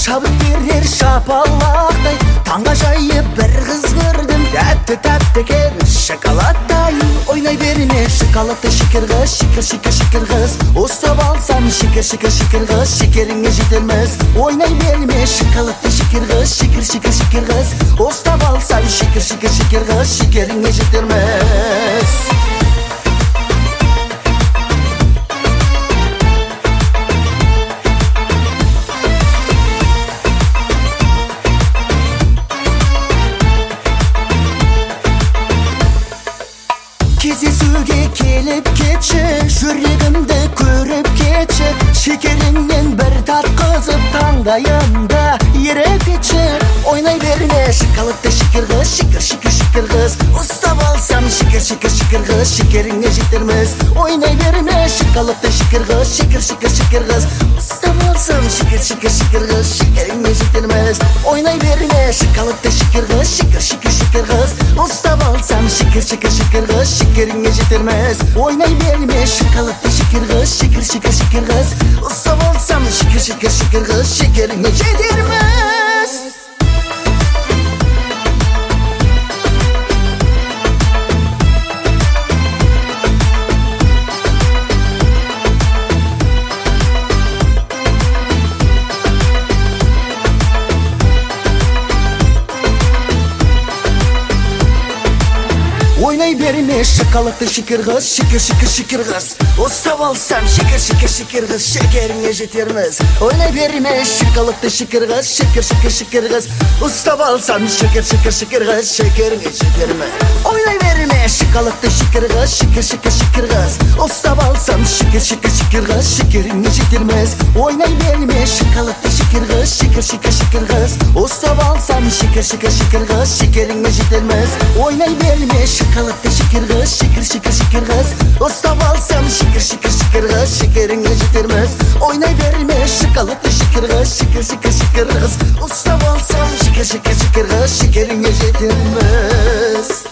шабыт берер шапалақтай, таңға жайып бір қыз көрдім, тәтті екен шоколадтай. Ойнай берме шоколадты шекер қыз, шекер қыз, ұстап алсам шекер қыз, шекеріңе жетерміз. Ойнай берме шоколадты шекер қыз, шекер қыз, ұстап алсам шекер қыз, шекеріңе жетерміз. Кездесуге келіп кетші, жүрегімді көріп кетші, шекеріңнен бір татқызып таңдайымда еріп кетші. Ойнай берме шоколадты шекер қыз, шекер қыз, ұстап алсам шекер қыз, шекеріңе жетерміз. Ойнай берме шоколадты шекер қыз, шекер қыз, ұстап алсам шекер қыз, шекеріңе жетерміз. Ойнай берме шоколадты шекер қыз, шекер қыз, ұстап алсам шекер қыз, шекеріңе жетерміз. Ойнай берме шоколадты шекер қыз, шекер қыз, ұстап алсам шекер қыз, шекеріңе жетерміз. Ойнай берме шоколадты шекер қыз, шекер қыз, ұстап алсам шекер қыз, шекеріңе жетерміз. Ойнай берме шоколадты шекер қыз, шекер қыз, ұстап алсам шекер қыз, шекеріңе жетерміз. Ойнай берме шоколадты шекер қыз, шекер қыз, ұстап алсам шекер қыз, шекеріңе жетерміз. Ойнай берме шоколадты шекер қыз, шекер қыз, ұстап алсам шекер қыз, шекеріңе жетерміз. Ойнай берме шоколадты шекер қыз, шекер қыз, ұстап алсам шекер қыз, шекеріңе жетерміз. Ойнай берме шоколадты шекер қыз, шекер қыз, ұстап алсам шекер қыз, шекеріңе жетерміз.